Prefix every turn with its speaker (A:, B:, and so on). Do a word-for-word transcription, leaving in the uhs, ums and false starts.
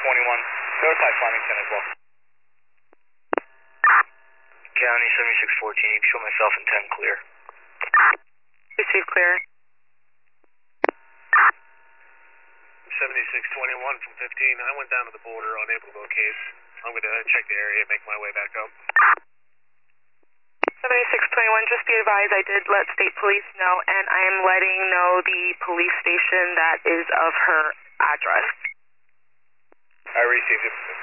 A: twenty-one. Notify Flemington as well. County seventy-six fourteen, you can show myself in ten clear.
B: Receive clear.
C: seventy-six twenty-one from fifteen. I went down to the border, unable to locate. I'm going to check the area and make my way back up.
B: seventy-six twenty-one, just be advised I did let state police know, and I am letting know the police station that is of her address.
A: I received it.